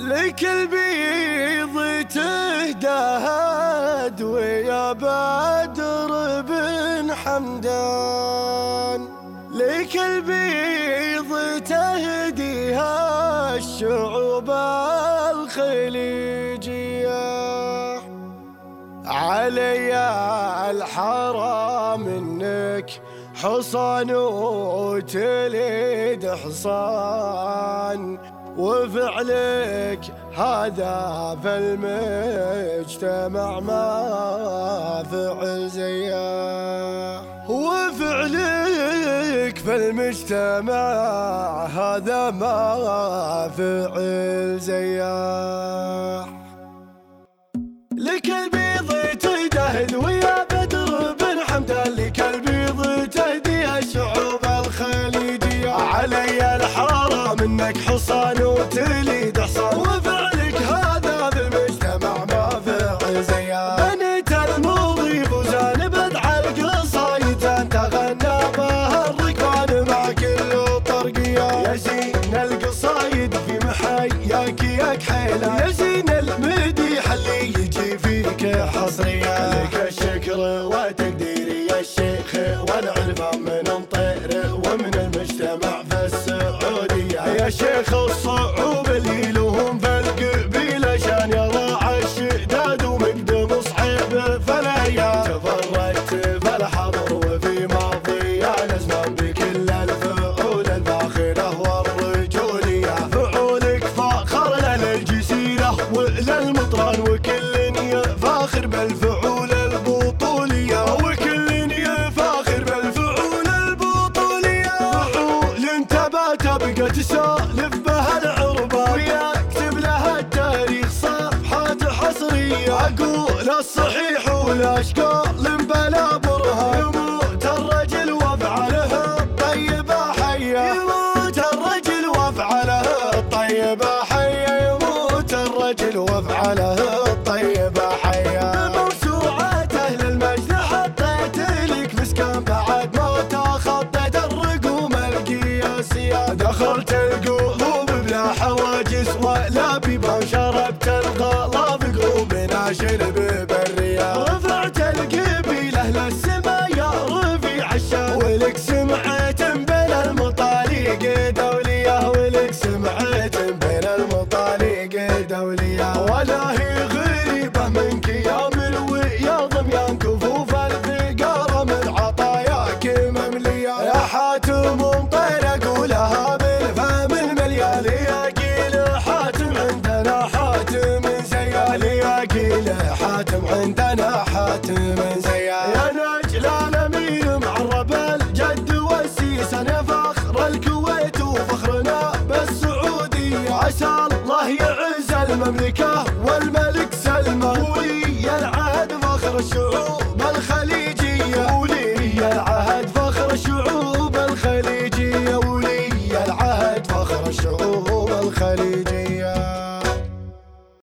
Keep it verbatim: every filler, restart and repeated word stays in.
لكل بيض تهدهد ويا بدر بن حمدان، لكل بيض تهديها الشعوب الخليجية. علي الحرام منك حصان وتلد حصان، وفعلك هذا في المجتمع ما فعل زيه، وفعلك في المجتمع هذا ما فعل زيه. لك البيض تدهد ويا بدر بن حمدان، لك البيض تهدي الشعوب الخليجية. علي الحرام منك حصان وتليد حصان، وفعلك هذا بالمجتمع ما فعل زيه. بنت الماضي فوزان بدع القصايد، انت غنى بها الركبان مع كل طرقية. يا زين القصايد في محياك يا كحيلة، يا زين المديح اللي يجي فيك حصرية. لك الشكر وتقديري يا الشيخ والعرفان من مطير ومن المجتمع في السعودية. يا شيخ الصعوب اللي لهم في القبيلة شان يضاع الشداد ومقدم صعيب فلايا. تفردت في الحضر وفي ماضي الازمان بكل الفعول الفاخرة والرجولية. فعولك فاخر للجزيرة وللمطران، وكل يفاخر بالفعول البطولية، وكل يفاخر بالفعول البطولية. فعول انتبات بقى تسالف بها العربة، ويكتب لها التاريخ صفحات حصرية. اقول الصحيح والاشكال بلا برهان، يموت الرجل وافعاله الطيبة حية، يموت الرجل وافعاله الطيبة حية، يموت الرجل وافعاله الطيبة حية. بموسوعة أهل المجد حطيت لك مسكن بعد ما تخطيت الرقوم القياسية. دخلت القلوب بلا حواجز ولا بيبان، شربت الغلا في قلوبنا شرب بالرياح. رفعت القبيلة للسما يا رفيع الشان، ولك سمعت بين المطالق دولية، ولك سمعت بين المطالق دولية. ولا هي غريبة منك يا ملوي يا ضميان، كفوف الفقارة من عطاياك مملية. يا حاتم مطير اقولها بالفم المليان، يا قيل حاتم عندنا حاتم زيال، يا قيل حاتم عندنا حاتم زيال. يا نجل الامير معرب الجد والسيس، انا فخر الكويت وفخرنا بالسعودية. عسى الله يعز المملكة والملك سلمان، ولي العهد فخر الشعوب الخليج.